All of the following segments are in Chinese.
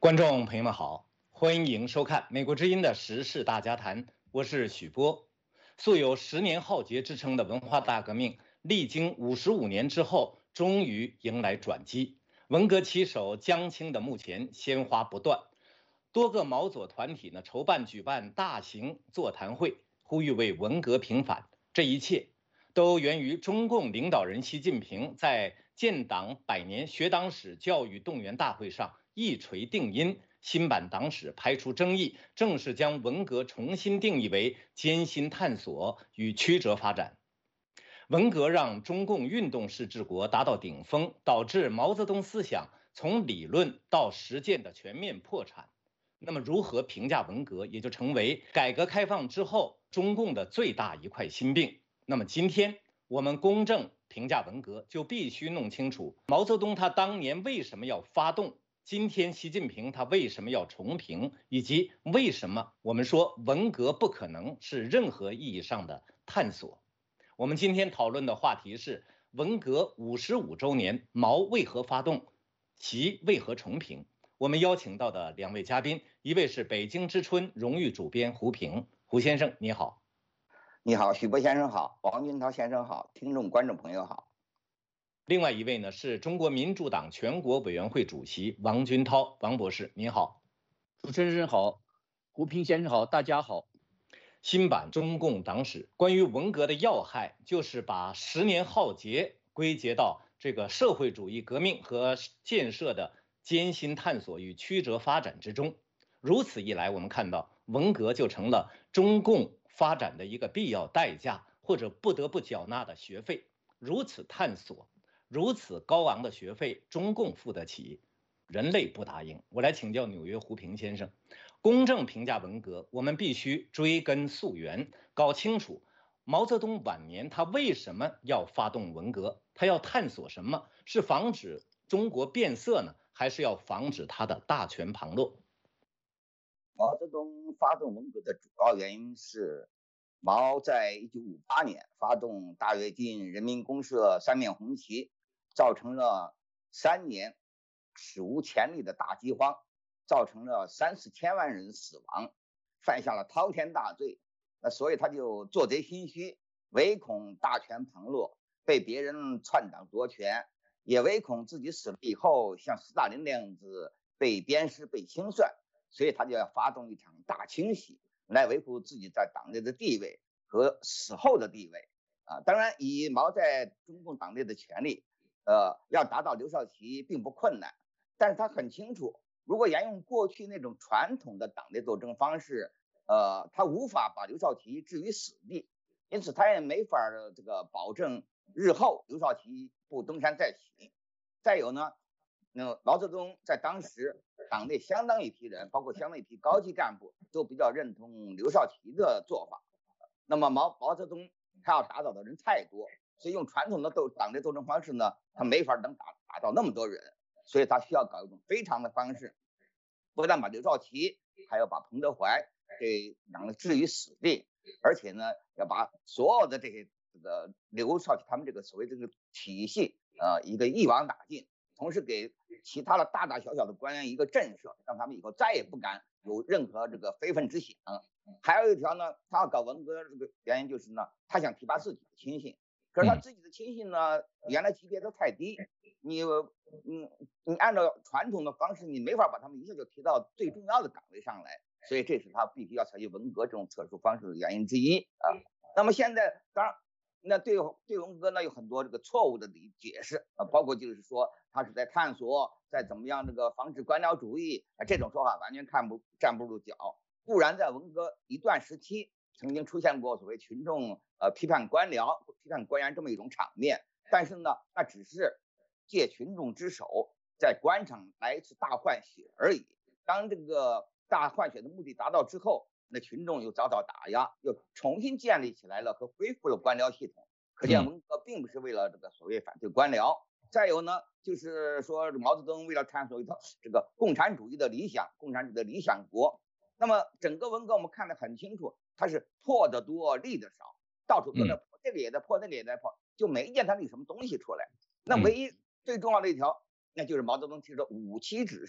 观众朋友们好，欢迎收看美国之音的时事大家谈，我是许波。素有10年浩劫之称的文化大革命，历经55年之后，终于迎来转机。文革旗手江青的墓前鲜花不断，多个毛左团体筹办举办大型座谈会，呼吁为文革平反。这一切都源于中共领导人习近平在建党100年学党史教育动员大会上一锤定音，新版党史排除争议，正式将文革重新定义为艰辛探索与曲折发展。文革让中共运动式治国达到顶峰，导致毛泽东思想从理论到实践的全面破产。那么，如何评价文革，也就成为改革开放之后中共的最大一块心病。那么，今天我们公正评价文革，就必须弄清楚毛泽东他当年为什么要发动，今天习近平他为什么要重评，以及为什么我们说文革不可能是任何意义上的探索。我们今天讨论的话题是文革55周年，毛为何发动，习为何重评。我们邀请到的2位嘉宾，一位是北京之春荣誉主编胡平，胡先生你好。 你好，许波先生好，王军涛先生好，听众观众朋友好。 另外一位呢是中国民主党全国委员会主席王军涛，王博士您好。 主持人好，胡平先生好，大家好。 新版中共党史关于文革的要害，就是把10年浩劫归结到这个社会主义革命和建设的艰辛探索与曲折发展之中。如此一来，我们看到文革就成了中共发展的一个必要代价，或者不得不缴纳的学费。如此探索，如此高昂的学费，中共付得起，人类不答应。我来请教纽约胡平先生，公正评价文革，我们必须追根溯源，搞清楚毛泽东晚年他为什么要发动文革，他要探索什么？是防止中国变色呢，还是要防止他的大权旁落？ 毛泽东发动文革的主要原因是，毛在1958年发动大跃进、人民公社3面红旗，造成了3年史无前例的大饥荒，造成了3、4千万人死亡，犯下了滔天大罪。那所以他就做贼心虚，唯恐大权旁落，被别人篡党夺权，也唯恐自己死了以后像斯大林那样子被鞭尸、被清算，所以他就要发动一场大清洗，来维护自己在党内的地位和死后的地位。当然，以毛在中共党内的权力，要打倒刘少奇并不困难，但是他很清楚，如果沿用过去那种传统的党内斗争方式，他无法把刘少奇置于死地，因此他也没法保证日后刘少奇不东山再起。再有呢，毛泽东在当时党内相当一批人，包括相当一批高级干部，都比较认同刘少奇的做法。那么毛泽东他要打倒的人太多，所以用传统的党内斗争方式呢，他没法能打倒那么多人，所以他需要搞一种非常的方式，不但把刘少奇，还要把彭德怀给置于死地，而且呢，要把所有的这个刘少奇他们这个所谓这个体系一个一网打尽，同时给其他的大大小小的官员一个震慑，让他们以后再也不敢有任何这个非分之想。还有一条呢，他要搞文革这个原因就是呢，他想提拔自己的亲信，可是他自己的亲信呢，原来级别都太低，你按照传统的方式，你没法把他们一下就提到最重要的岗位上来，所以这是他必须要采取文革这种特殊方式的原因之一那么现在当然，那对文革呢有很多这个错误的解释包括就是说他是在探索，在怎么样这个防止官僚主义这种说法完全站不住脚。固然在文革一段时期曾经出现过所谓群众批判官僚、批判官员这么一种场面，但是呢，那只是借群众之手在官场来一次大换血而已。当这个大换血的目的达到之后，那群众又遭到打压，又重新建立起来了和恢复了官僚系统。可见文革并不是为了这个所谓反对官僚。再有呢，就是说毛泽东为了探索一套这个共产主义的理想，共产主义的理想国。那么整个文革我们看得很清楚，它是破的多，立的少，到处都在破，这个也在破，那个也在破，就没一件它立什么东西出来。那唯一最重要的一条，那就是毛泽东提出的5期指示。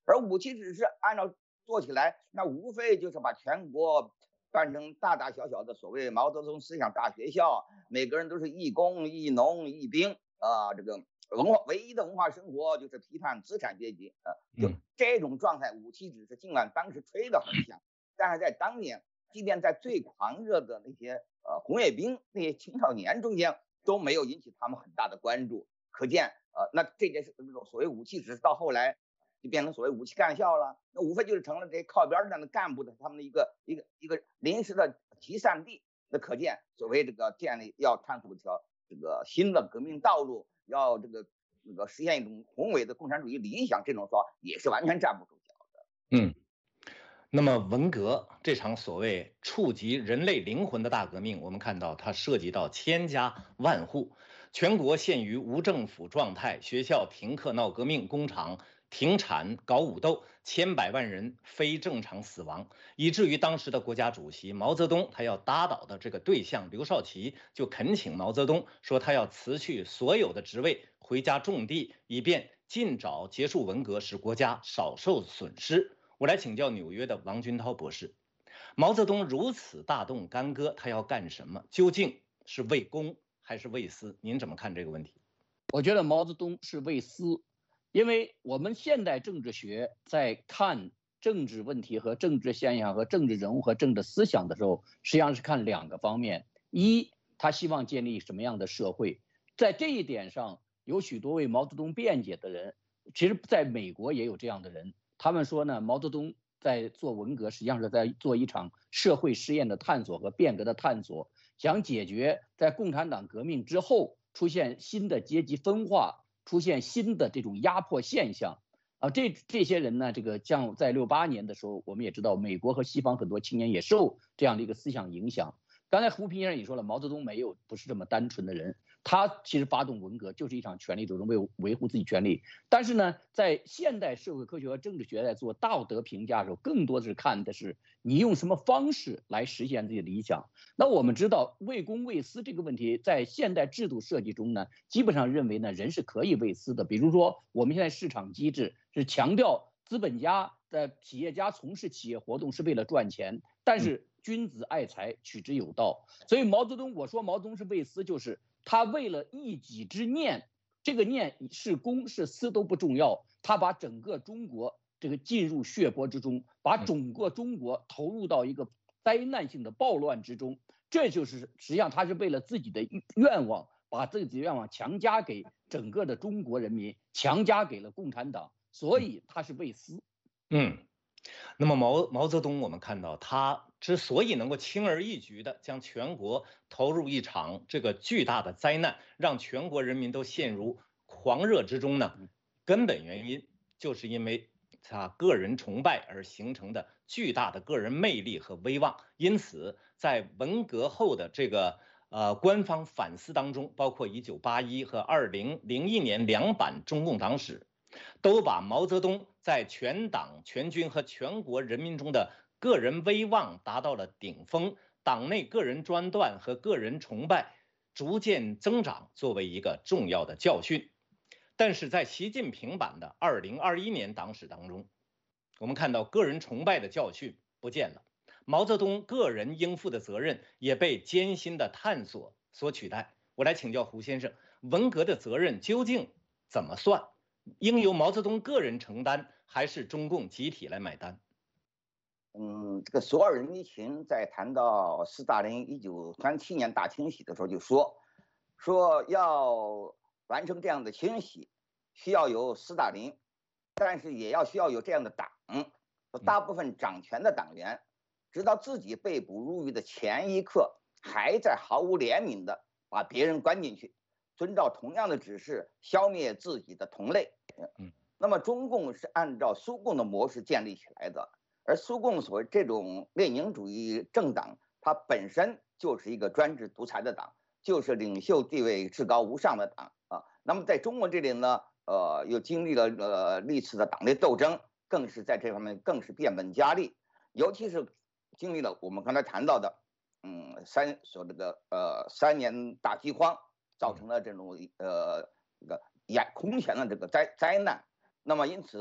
而五七指示按照做起来，那无非就是把全国办成大大小小的所谓毛泽东思想大学校，每个人都是义工、义农、义兵啊，这个唯一的文化生活就是批判资产阶级就这种状态。五七指示尽管当时吹得很响，但是在当年，即便在最狂热的那些红卫兵、那些青少年中间，都没有引起他们很大的关注。可见那这件事所谓五七指示到后来就变成所谓武器干校了，那无非就是成了这些靠边站的干部的他们的一个临时的集散地。那可见所谓这个建立要探索一条这个新的革命道路，要这个实现一种宏伟的共产主义理想，这种说也是完全站不住脚的。 那么文革这场所谓触及人类灵魂的大革命，我们看到它涉及到千家万户，全国陷于无政府状态，学校停课闹革命，工厂停产搞武斗，千百万人非正常死亡，以至于当时的国家主席毛泽东他要打倒的这个对象刘少奇就恳请毛泽东说他要辞去所有的职位，回家种地，以便尽早结束文革，使国家少受损失。我来请教纽约的王军涛博士，毛泽东如此大动干戈，他要干什么？究竟是为公还是为私？您怎么看这个问题？ 我觉得毛泽东是为私，因为我们现代政治学在看政治问题和政治现象和政治人物和政治思想的时候，实际上是看两个方面：一，他希望建立什么样的社会，在这一点上，有许多为毛泽东辩解的人，其实在美国也有这样的人。他们说呢，毛泽东在做文革，实际上是在做一场社会实验的探索和变革的探索，想解决在共产党革命之后出现新的阶级分化，出现新的这种压迫现象啊。这些人呢，这个像在68年的时候，我们也知道，美国和西方很多青年也受这样的一个思想影响。刚才胡平先生也说了，毛泽东不是这么单纯的人，他其实发动文革就是一场权力斗争，为维护自己权利。但是呢，在现代社会科学和政治学在做道德评价的时候，更多的是看的是你用什么方式来实现自己的理想。那我们知道为公为私这个问题，在现代制度设计中呢，基本上认为呢，人是可以为私的。比如说，我们现在市场机制是强调资本家的企业家从事企业活动是为了赚钱，但是君子爱财，取之有道。所以毛泽东，我说毛泽东是为私，就是他为了一己之念，这个念是公是私都不重要，他把整个中国这个进入血泊之中，把整个中国投入到一个灾难性的暴乱之中。这就是实际上他是为了自己的愿望，把自己的愿望强加给整个的中国人民，强加给了共产党，所以他是为私。 那么毛泽东，我们看到他之所以能够轻而易举的将全国投入一场这个巨大的灾难，让全国人民都陷入狂热之中呢，根本原因就是因为他个人崇拜而形成的巨大的个人魅力和威望。因此，在文革后的这个官方反思当中，包括1981和2001年2版中共党史，都把毛泽东在全党全军和全国人民中的个人威望达到了顶峰，党内个人专断和个人崇拜逐渐增长作为一个重要的教训。但是在习近平版的2021年党史当中，我们看到个人崇拜的教训不见了，毛泽东个人应负的责任也被艰辛的探索所取代。我来请教胡先生，文革的责任究竟怎么算？应由毛泽东个人承担，还是中共集体来买单？ 这个索尔仁尼琴在谈到斯大林1937年大清洗的时候就说要完成这样的清洗，需要有斯大林，但是也需要有这样的党，大部分掌权的党员，直到自己被捕入狱的前一刻，还在毫无怜悯的把别人关进去，遵照同样的指示消灭自己的同类。那么中共是按照苏共的模式建立起来的，而苏共所谓这种列宁主义政党，它本身就是一个专制独裁的党，就是领袖地位至高无上的党啊。那么在中国这里呢，又经历了历次的党内斗争，更是在这方面更是变本加厉，尤其是经历了我们刚才谈到的3年大饥荒，造成了这种空前的这个灾难。那么因此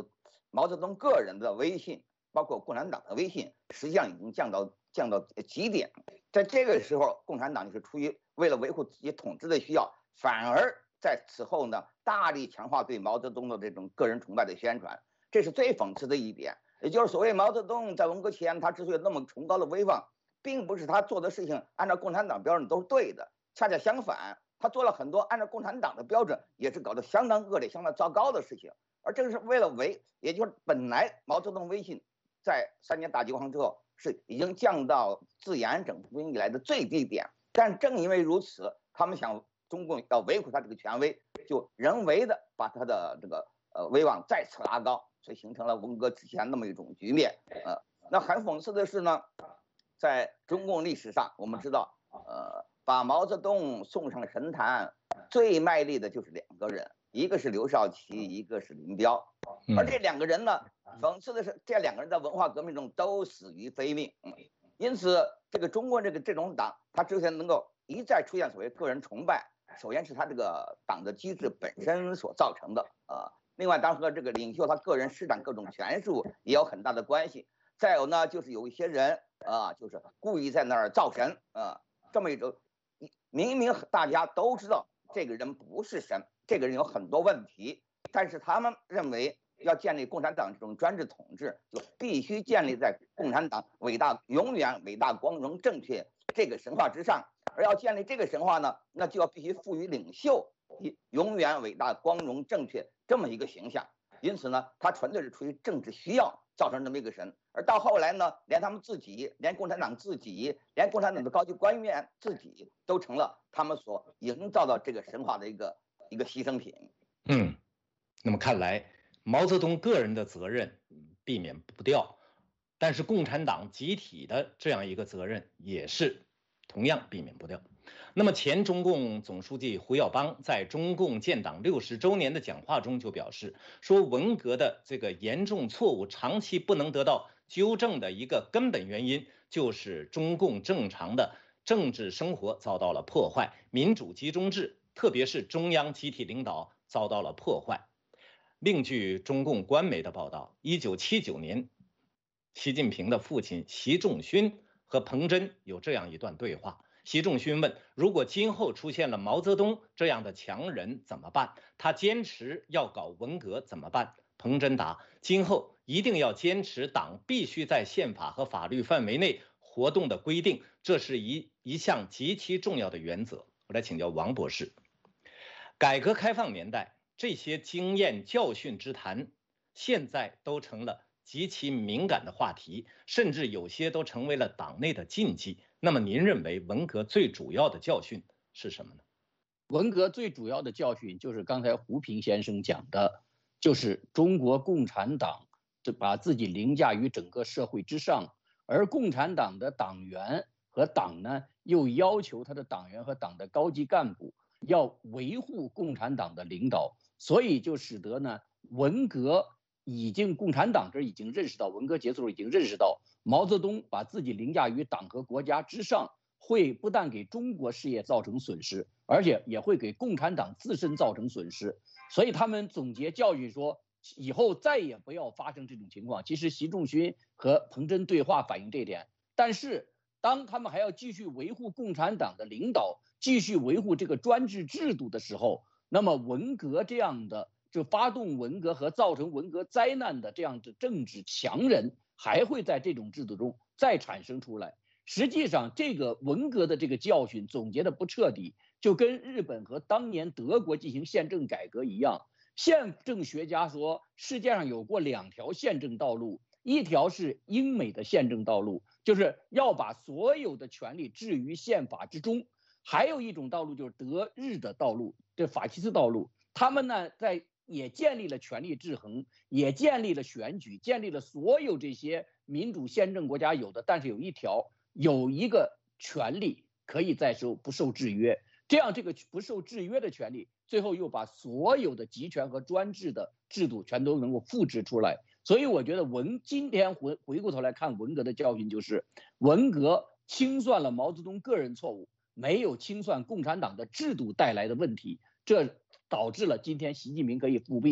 毛泽东个人的威信，包括共产党的威信，实际上已经降到极点。在这个时候，共产党就是出于为了维护自己统治的需要，反而在此后呢大力强化对毛泽东的这种个人崇拜的宣传，这是最讽刺的一点。也就是所谓毛泽东在文革前他之所以那么崇高的威望，并不是他做的事情按照共产党标准都是对的，恰恰相反，他做了很多按照共产党的标准也是搞得相当恶劣、相当糟糕的事情。而这个是为了也就是本来毛泽东威信在3年大饥荒之后是已经降到自延安整风以来的最低点，但正因为如此，他们想中共要维护他这个权威，就人为的把他的这个威望再次拉高，所以形成了文革之前那么一种局面。那很讽刺的是呢，在中共历史上，我们知道，把毛泽东送上神坛最卖力的就是2个人，一个是刘少奇，一个是林彪。而这2个人呢，讽刺的是，这2个人在文化革命中都死于非命。因此，这个中国这种党，它之前能够一再出现所谓个人崇拜，首先是他这个党的机制本身所造成的另外，当时和这个领袖他个人施展各种权术也有很大的关系。再有呢，就是有一些人就是故意在那儿造神这么一种，明明大家都知道这个人不是神，这个人有很多问题，但是他们认为要建立共产党这种专制统治，就必须建立在共产党永远伟大、光荣、正确这个神话之上。而要建立这个神话呢，那就要必须赋予领袖永远伟大、光荣、正确这么一个形象。因此呢，他纯粹是出于政治需要造成这么一个神。而到后来呢，连他们自己，连共产党自己，连共产党的高级官员自己都成了他们所营造的这个神话的一个牺牲品。 那么看来毛泽东个人的责任避免不掉，但是共产党集体的这样一个责任也是同样避免不掉。那么前中共总书记胡耀邦在中共建党60周年的讲话中就表示说，文革的这个严重错误长期不能得到纠正的一个根本原因，就是中共正常的政治生活遭到了破坏，民主集中制，特别是中央集体领导遭到了破坏。另据中共官媒的报道，1979年，习近平的父亲习仲勋和彭真有这样一段对话。习仲勋问，如果今后出现了毛泽东这样的强人怎么办？他坚持要搞文革怎么办？彭真答，今后一定要坚持党必须在宪法和法律范围内活动的规定，这是一项极其重要的原则。我来请教王博士，改革开放年代这些经验教训之谈，现在都成了极其敏感的话题，甚至有些都成为了党内的禁忌。那么您认为文革最主要的教训是什么呢？ 文革最主要的教训就是刚才胡平先生讲的，就是中国共产党把自己凌驾于整个社会之上，而共产党的党员和党呢，又要求他的党员和党的高级干部要维护共产党的领导，所以就使得呢，文革共产党这已经认识到，文革结束已经认识到，毛泽东把自己凌驾于党和国家之上，会不但给中国事业造成损失，而且也会给共产党自身造成损失。所以他们总结教训说，以后再也不要发生这种情况。其实习仲勋和彭真对话反映这一点，但是当他们还要继续维护共产党的领导，继续维护这个专制制度的时候，那么文革这样的就发动文革和造成文革灾难的这样的政治强人还会在这种制度中再产生出来。实际上这个文革的这个教训总结的不彻底，就跟日本和当年德国进行宪政改革一样。宪政学家说，世界上有过2条宪政道路，一条是英美的宪政道路，就是要把所有的权利置于宪法之中，还有一种道路就是德日的道路，这法西斯道路。他们呢也建立了权力制衡，也建立了选举，建立了所有这些民主宪政国家有的，但是有一个权利可以不受制约，这样这个不受制约的权利，最后又把所有的集权和专制的制度全都能够复制出来。所以我觉得今天回过头来看文革的教训，就是文革清算了毛泽东个人错误，没有清算共产党的制度带来的问题，这导致了今天习近平可以复辟。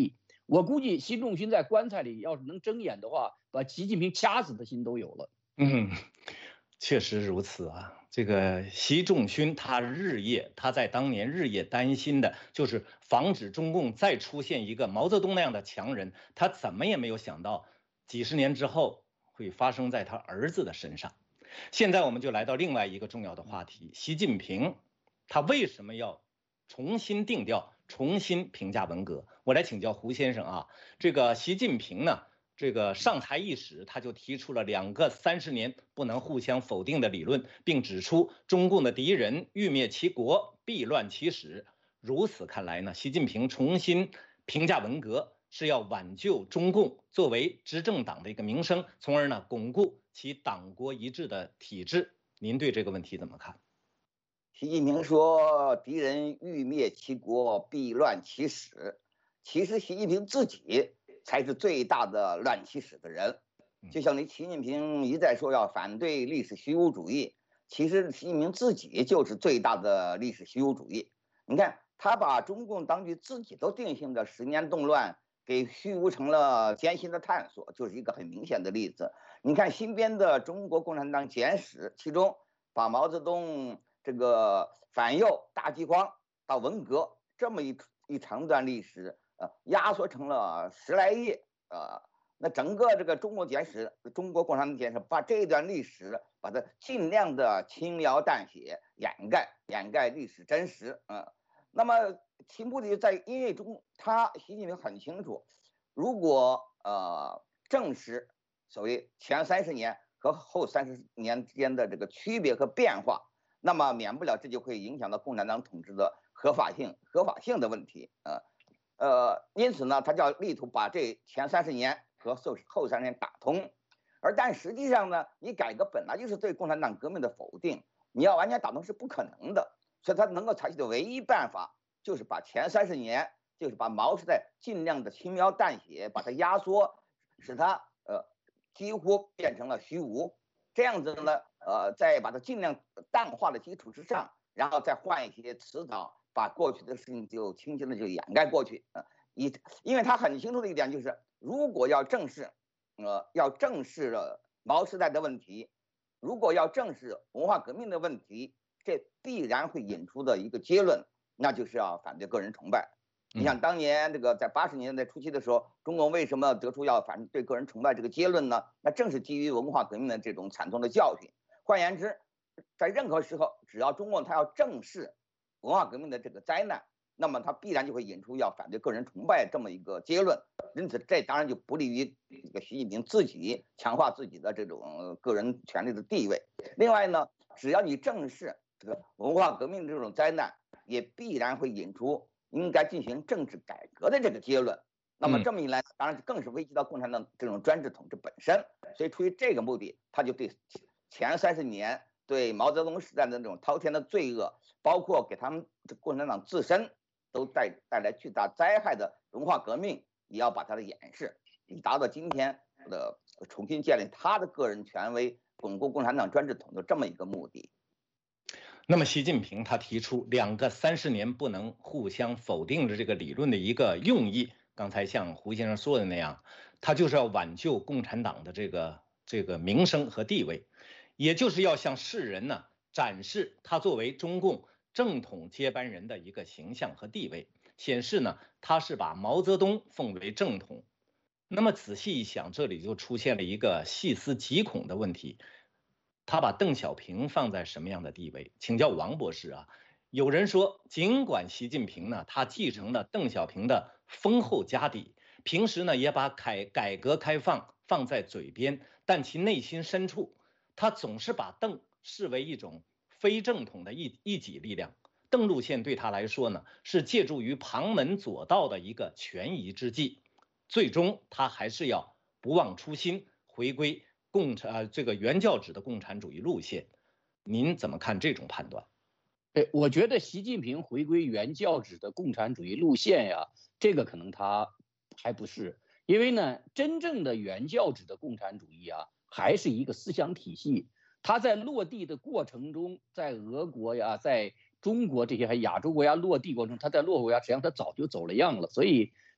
我估计习仲勋在棺材里要是能睁眼的话，把习近平掐死的心都有了。 确实如此啊。这个习仲勋他在当年日夜担心的就是防止中共再出现一个毛泽东那样的强人，他怎么也没有想到几十年之后会发生在他儿子的身上。现在我们就来到另外一个重要的话题，习近平他为什么要重新定调、重新评价文革？我来请教胡先生啊。这个习近平呢，这个上台伊始，他就提出了2个30年不能互相否定的理论，并指出中共的敌人欲灭其国，必乱其史。如此看来呢，习近平重新评价文革是要挽救中共作为执政党的一个名声，从而呢巩固其党国一致的体制。您对这个问题怎么看？ 习近平说敌人欲灭其国，必乱其史。其实习近平自己才是最大的乱其史的人。就像习近平一再说要反对历史虚无主义，其实习近平自己就是最大的历史虚无主义。你看，他把中共当局自己都定性的10年动乱给虚无成了艰辛的探索，就是一个很明显的例子。你看新编的《中国共产党简史》，其中把毛泽东这个反右、大饥荒到文革这么一长段历史，压缩成了10来页，那整个这个中国简史、中国共产党简史，把这段历史把它尽量的轻描淡写，掩盖历史真实，那么其目的在，因为习近平很清楚，如果正视所谓前30年和后30年之间的这个区别和变化，那么免不了这就会影响到共产党统治的合法性的问题，因此呢，他就要力图把这前30年和后30年打通，但实际上呢，你改革本来就是对共产党革命的否定，你要完全打通是不可能的，所以他能够采取的唯一办法就是把前30年，就是把毛时代尽量的轻描淡写，把它压缩，使它几乎变成了虚无，这样子呢，在把它尽量淡化的基础之上，然后再换一些词藻，把过去的事情就轻轻的就掩盖过去，因为他很清楚的一点就是，如果要正视了毛时代的问题，如果要正视文化革命的问题，这必然会引出的一个结论，那就是要反对个人崇拜。你像当年这个在80年代初期的时候，中国为什么得出要反对个人崇拜这个结论呢？那正是基于文化革命的这种惨痛的教训。换言之，在任何时候，只要中共他要正视文化革命的这个灾难，那么他必然就会引出要反对个人崇拜这么一个结论。因此，这当然就不利于这个习近平自己强化自己的这种个人权利的地位。另外呢，只要你正视这个文化革命这种灾难，也必然会引出应该进行政治改革的这个结论。那么这么一来，当然更是危及到共产党这种专制统治本身。所以出于这个目的，他就对前30年对毛泽东时代的那种滔天的罪恶，包括给他们共产党自身都带来巨大灾害的文化革命，也要把它的掩饰，以达到今天的重新建立他的个人权威，巩固共产党专制统治这么一个目的。 那么习近平他提出2个30年不能互相否定的这个理论的一个用意，刚才像胡先生说的那样，他就是要挽救共产党的这个名声和地位，也就是要向世人呢展示他作为中共正统接班人的一个形象和地位，显示呢他是把毛泽东奉为正统。那么仔细一想，这里就出现了一个细思极恐的问题，他把邓小平放在什么样的地位？请教王博士啊。有人说，尽管习近平呢，他继承了邓小平的丰厚家底，平时呢也把改革开放放在嘴边，但其内心深处，他总是把邓视为一种非正统的异己力量。邓路线对他来说呢，是借助于旁门左道的一个权宜之计，最终他还是要不忘初心，回归这个原教旨的共产主义路线。您怎么看这种判断？ 我觉得习近平回归原教旨的共产主义路线呀，这个可能他还不是，因为呢，真正的原教旨的共产主义啊，还是一个思想体系。它在落地的过程中，在俄国呀，在中国这些亚洲国家落地过程中，它在落后国家实际上它早就走了样了。所以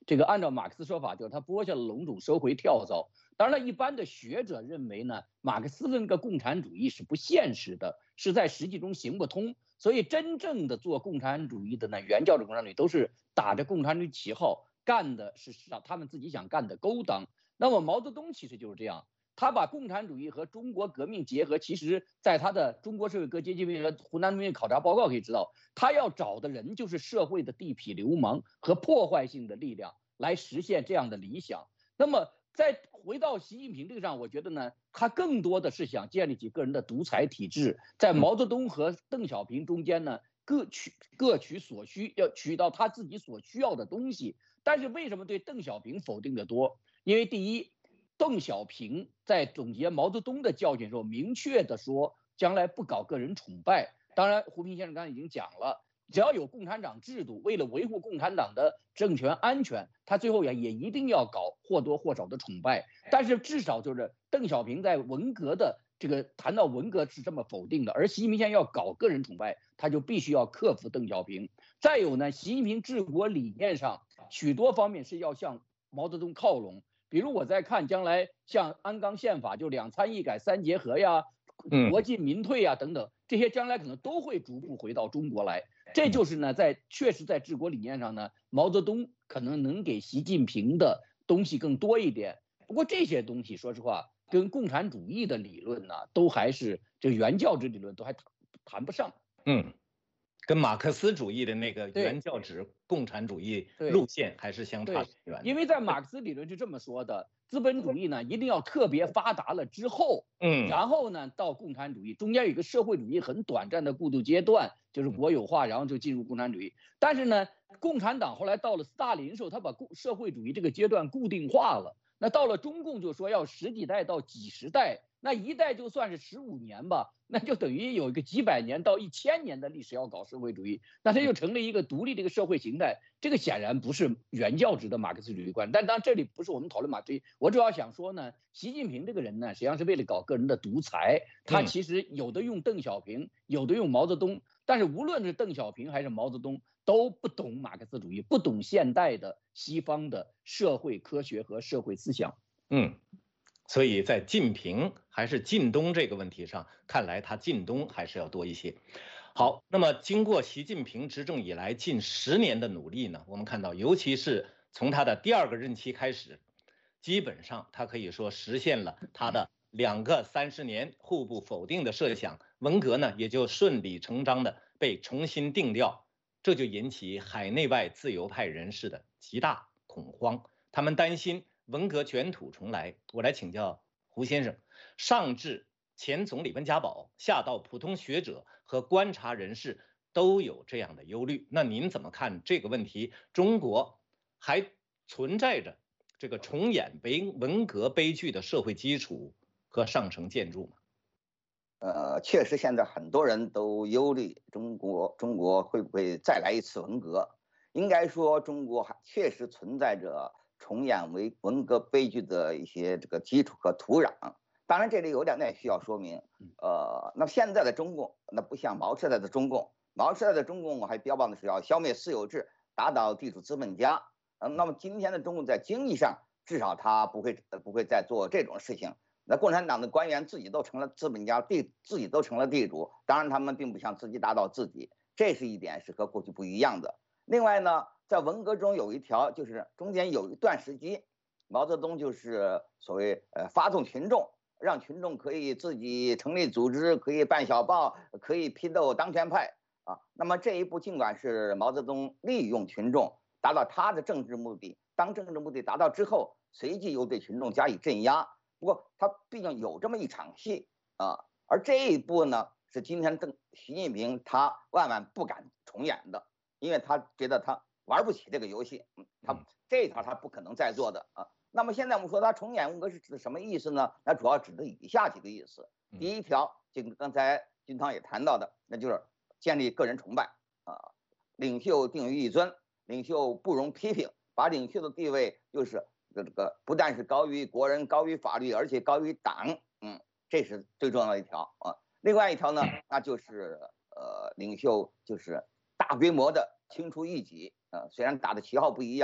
这个按照马克思说法，就是他剥下了笼种，收回跳蚤。当然了，一般的学者认为呢，马克思的那个共产主义是不现实的，是在实际中行不通。所以真正的做共产主义的呢，原教旨共产主义都是打着共产主义旗号干的是他们自己想干的勾当。那么毛泽东其实就是这样，他把共产主义和中国革命结合，其实在他的《中国社会各阶级和湖南农民考察报告》可以知道，他要找的人就是社会的地痞流氓和破坏性的力量来实现这样的理想。那么再回到习近平这个上，我觉得呢，他更多的是想建立起个人的独裁体制，在毛泽东和邓小平中间呢，各取所需，要取到他自己所需要的东西。但是为什么对邓小平否定的多？因为第一，邓小平在总结毛泽东的教训的时候，明确的说将来不搞个人崇拜。当然，胡平先生刚才已经讲了，只要有共产党制度，为了维护共产党的政权安全，他最后也一定要搞或多或少的崇拜。但是至少就是邓小平在文革的这个谈到文革是这么否定的，而习近平现在要搞个人崇拜，他就必须要克服邓小平。再有呢，习近平治国理念上许多方面是要向毛泽东靠拢。比如我在看将来像安纲宪法，就2参一改3结合呀，国进民退呀等等，这些将来可能都会逐步回到中国来。这就是呢，确实在治国理念上呢，毛泽东可能能给习近平的东西更多一点。不过这些东西说实话，跟共产主义的理论呢，都还是这个原教旨理论都还谈不上。 跟马克思主义的那个原教旨共产主义路线还是相差远的。 因为在马克思理论是这么说的，资本主义呢一定要特别发达了之后，然后呢到共产主义，中间有一个社会主义很短暂的过渡阶段，就是国有化，然后就进入共产主义。但是呢，共产党后来到了斯大林时候，他把社会主义这个阶段固定化了。那到了中共就说要10几代到几十代，那一代就算是15年吧，那就等于有一个几百年到1000年的历史要搞社会主义，那它就成了一个独立的一个社会形态。这个显然不是原教旨的马克思主义观。但当然这里不是我们讨论马克思主义，我主要想说呢，习近平这个人呢，实际上是为了搞个人的独裁，他其实有的用邓小平，有的用毛泽东，但是无论是邓小平还是毛泽东，都不懂马克思主义，不懂现代的西方的社会科学和社会思想。 所以在近平还是近东这个问题上，看来他近东还是要多一些。好，那么经过习近平执政以来近10年的努力呢，我们看到，尤其是从他的第2个任期开始，基本上他可以说实现了他的2个30年互不否定的设想，文革呢也就顺理成章的被重新定调，这就引起海内外自由派人士的极大恐慌，他们担心文革卷土重来。我来请教胡先生，上至前总理温家宝，下到普通学者和观察人士都有这样的忧虑，那您怎么看这个问题？中国还存在着这个重演文革悲剧的社会基础和上层建筑吗？ 确实现在很多人都忧虑中国会不会再来一次文革。应该说中国还确实存在着重演文革悲剧的一些这个基础和土壤。当然这里有2点需要说明。那现在的中共那不像毛时代的中共，毛时代的中共还标榜的是要消灭私有制，打倒地主资本家。那么今天的中共在经济上至少他不会再做这种事情。那共产党的官员自己都成了资本家，自己都成了地主，当然他们并不想自己打倒自己，这是一点是和过去不一样的。另外呢，在文革中有一条，就是中间有一段时期，毛泽东就是所谓发动群众，让群众可以自己成立组织，可以办小报，可以批斗当权派啊。那么这一步尽管是毛泽东利用群众达到他的政治目的，当政治目的达到之后，随即又对群众加以镇压。不过他毕竟有这么一场戏啊，而这一步呢，是今天习近平他万万不敢重演的，因为他觉得他玩不起这个游戏，他这一条他不可能再做的啊。那么现在我们说他重演文革是指的什么意思呢？那主要指的以下几个意思。第一条，就刚才君涛也谈到的，那就是建立个人崇拜啊，领袖定于一尊，领袖不容批评，把领袖的地位就是这个不但是高于国人、高于法律，而且高于党，这是最重要的一条啊。另外一条呢，那就是领袖就是大规模的清除异己，虽然打的旗号不一样了，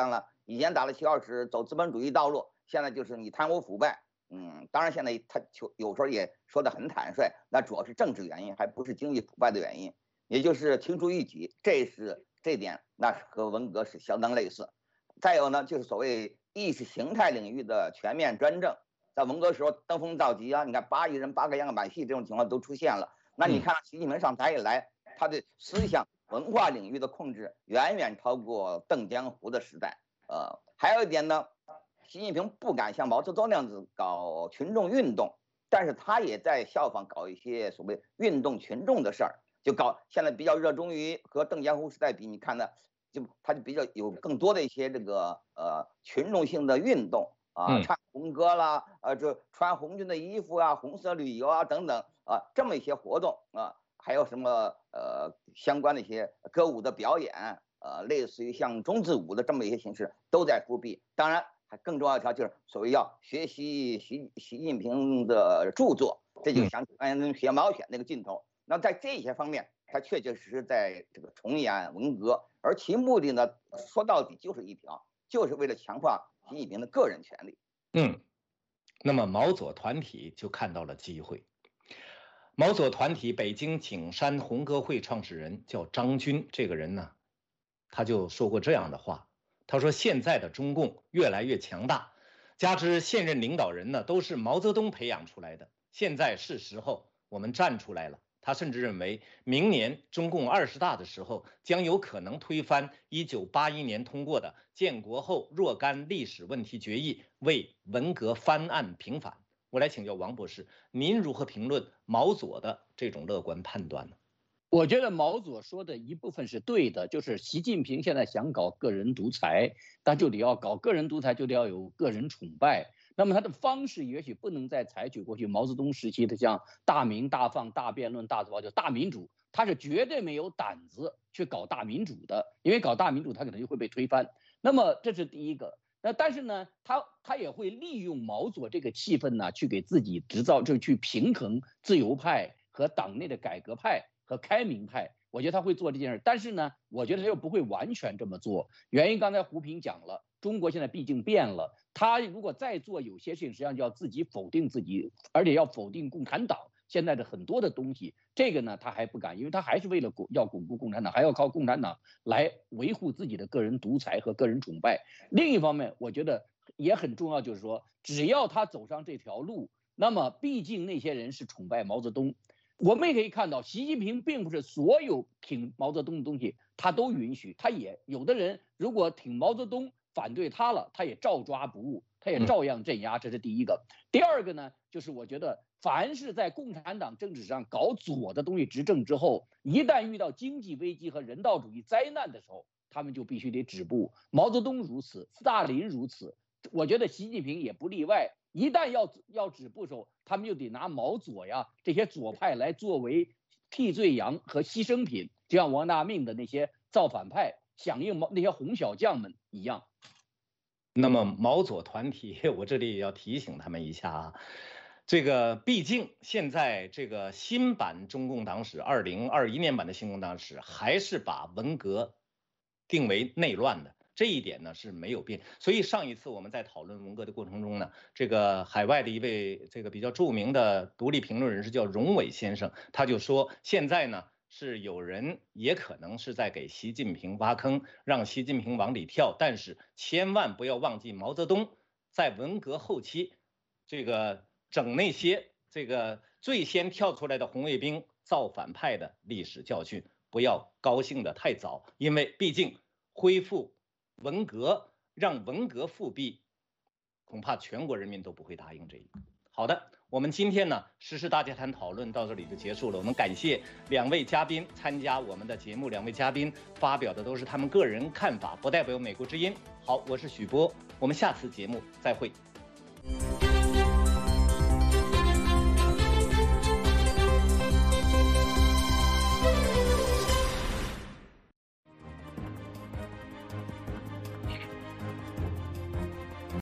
以前打的旗号是走资本主义道路，现在就是你贪污腐败。当然现在他有时候也说得很坦率，那主要是政治原因，还不是经济腐败的原因，也就是青出于己，这点那和文革是相当类似。再有呢，就是所谓意识形态领域的全面专政，在文革时候登峰造极啊，你看8亿人8个样板戏这种情况都出现了。那你看习近平上台以来，他的思想文化领域的控制远远超过邓江湖的时代。还有一点呢，习近平不敢像毛泽东那样子搞群众运动，但是他也在效仿搞一些所谓运动群众的事儿，就搞现在比较热衷于和邓江湖时代比，你看呢，他就比较有更多的一些这个群众性的运动啊，唱红歌啦，就穿红军的衣服啊，红色旅游啊等等啊，这么一些活动啊，还有什么相关的一些歌舞的表演，类似于像中字舞的这么一些形式都在复辟。当然，还更重要一条就是所谓要学习习近平的著作，这就想学毛选那个劲头。那在这些方面，他确确实实在这个重演文革，而其目的呢，说到底就是一条，就是为了强化习近平的个人权利。 那么毛左团体就看到了机会。毛左团体北京景山红歌会创始人叫张军，这个人呢，他就说过这样的话，他说现在的中共越来越强大，加之现任领导人呢都是毛泽东培养出来的，现在是时候我们站出来了。他甚至认为明年中共20大的时候将有可能推翻1981年通过的建国后若干历史问题决议，为文革翻案平反。我来请教王博士，您如何评论毛左的这种乐观判断呢？ 我觉得毛左说的一部分是对的，就是习近平现在想搞个人独裁，他就得要搞个人独裁，就得要有个人崇拜。那么他的方式也许不能再采取过去毛泽东时期的像大鸣大放、大辩论、大字报，就大民主，他是绝对没有胆子去搞大民主的，因为搞大民主他可能就会被推翻。那么这是第一个。但是呢，他也会利用毛左这个气氛呢，去给自己制造，就去平衡自由派和党内的改革派和开明派。我觉得他会做这件事，但是呢，我觉得他又不会完全这么做。原因刚才胡平讲了，中国现在毕竟变了，他如果再做有些事情，实际上就要自己否定自己，而且要否定共产党现在的很多的东西。这个呢，他还不敢，因为他还是为了要巩固共产党，还要靠共产党来维护自己的个人独裁和个人崇拜。另一方面，我觉得也很重要，就是说，只要他走上这条路，那么毕竟那些人是崇拜毛泽东。我们也可以看到，习近平并不是所有挺毛泽东的东西他都允许，他也有的人如果挺毛泽东反对他了，他也照抓不误，他也照样镇压，这是第一个。第二个呢，就是我觉得凡是在共产党政治上搞左的东西执政之后，一旦遇到经济危机和人道主义灾难的时候，他们就必须得止步。毛泽东如此，斯大林如此，我觉得习近平也不例外。一旦要止步的时候，他们就得拿毛左呀这些左派来作为替罪羊和牺牲品，就像王大命的那些造反派响应那些红小将们一样。 那么毛左团体，我这里也要提醒他们一下啊，这个毕竟现在这个新版中共党史2021年版的新共党史还是把文革定为内乱的。这一点呢是没有变，所以上一次我们在讨论文革的过程中呢，这个海外的一位这个比较著名的独立评论人士叫荣伟先生，他就说现在呢是有人也可能是在给习近平挖坑，让习近平往里跳，但是千万不要忘记毛泽东在文革后期这个整那些这个最先跳出来的红卫兵造反派的历史教训，不要高兴得太早，因为毕竟恢复文革，让文革复辟，恐怕全国人民都不会答应这一个。好的，我们今天呢时事大家谈讨论到这里就结束了。我们感谢2位嘉宾参加我们的节目，2位嘉宾发表的都是他们个人看法，不代表美国之音。好，我是许波，我们下次节目再会。